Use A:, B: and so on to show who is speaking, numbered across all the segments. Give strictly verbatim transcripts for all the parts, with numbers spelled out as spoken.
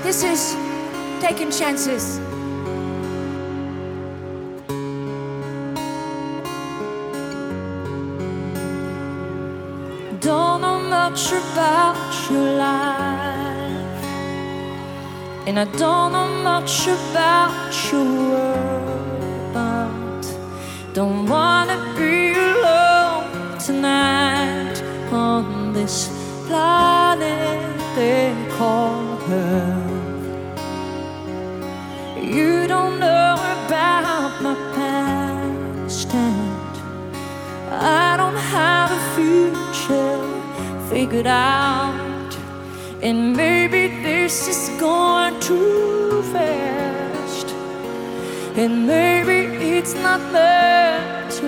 A: This is Taking Chances. Don't know much about your life, and I don't know much about your world, but don't wanna be alone tonight on this planet they call Earth. You don't know about my past, and I don't have a future figured out, and maybe this is going too fast, and maybe it's not meant to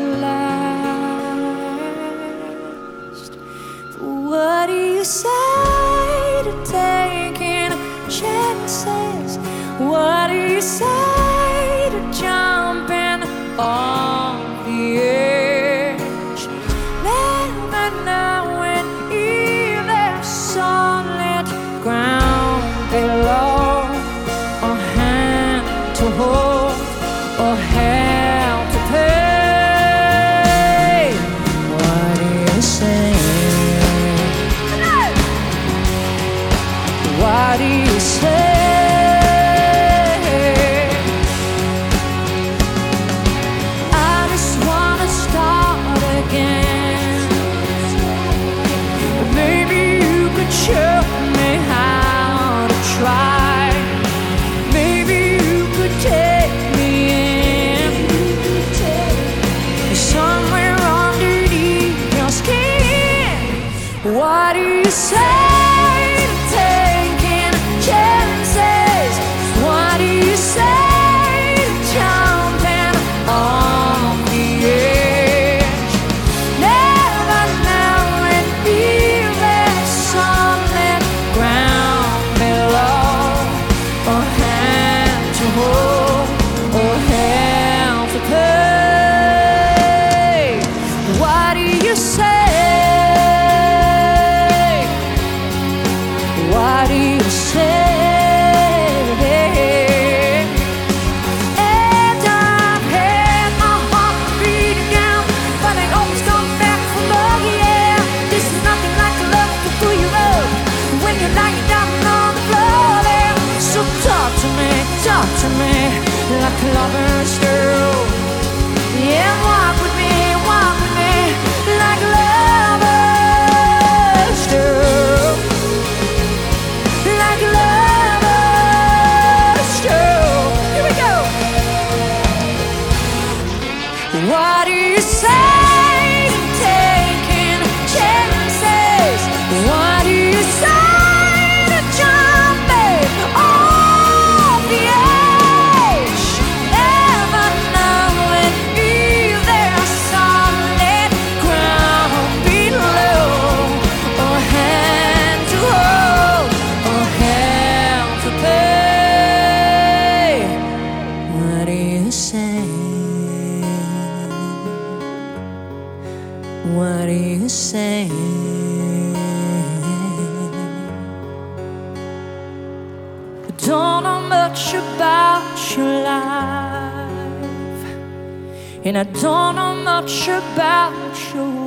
A: last. What do you say to taking chances? What do you say to jumping off the edge? Never knowing if there's solid ground below, or hand to hold, or hell to pay. What do you say? What do you say? Show me how to try. Maybe you could take me in somewhere underneath your skin. What do you say to taking chances? What do you say to jumping off the edge? Never knowing if there's solid ground below, or hand to hold, or hell to pay. What do you say? What do you say? And I've had my heart beating down, but I always come back from love, yeah. This is nothing like a love to pull you up when you're lying down on the floor there. So talk to me, talk to me like lovers do. Yeah, walk with me, walk with me like lovers do. Like lovers do. Here we go. What do you say to taking chances? What do you say to jumping off the edge? Never knowing if there's solid ground below, or hand to hold, or hell to pay. What do you say? What do you say? Don't know much about your life, and I don't know much about your